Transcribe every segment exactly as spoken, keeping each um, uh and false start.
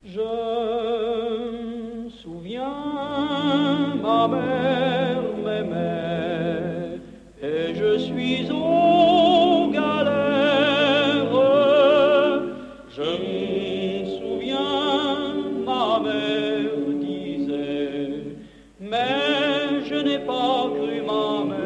Je me souviens, ma mère m'aimait, et je suis aux galères. Je me souviens, ma mère disait, mais je n'ai pas cru ma mère.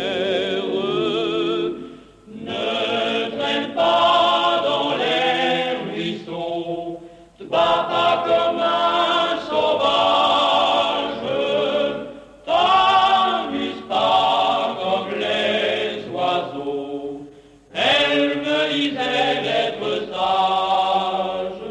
Ne traîne pas dans les ruisseaux, te bats pas comme un sauvage, t'amuse pas comme les oiseaux. Elle me disait d'être sage.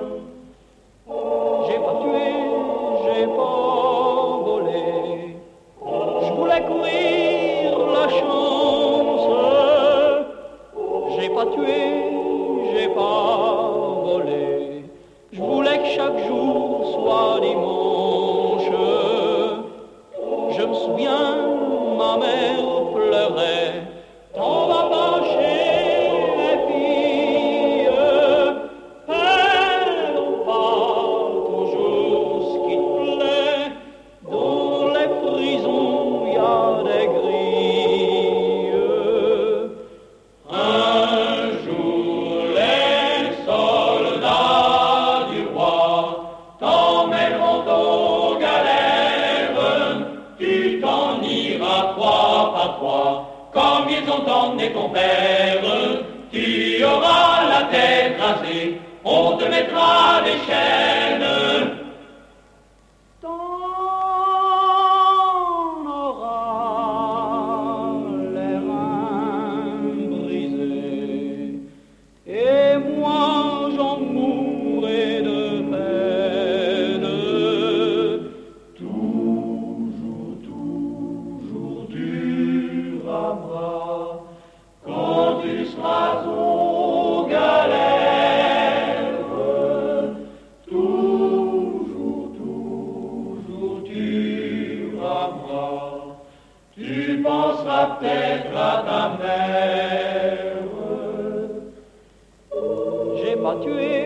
J'ai pas tué, j'ai pas volé, je voulais courir la chance. J'ai pas tué, j'ai pas volé, je voulais que chaque jour soit dimanche. Je me souviens, ma mère pleurait, t'en vas pas chez les filles, elles n'ont pas toujours ce qui te plaît, dans les prisons y a des grilles. Un jour les soldats du roi t'emmèneront aux galères, tu t'en iras trois par trois, comme ils ont emmené ton père. Tu auras la tête rasée, on te mettra des chaînes. T'en auras les reins brisés, et moi j'en mourrai de peine. Toujours, toujours tu rameras quand tu seras aux galères. Toujours, toujours tu rameras, tu penseras peut-être à ta mère. J'ai pas tué,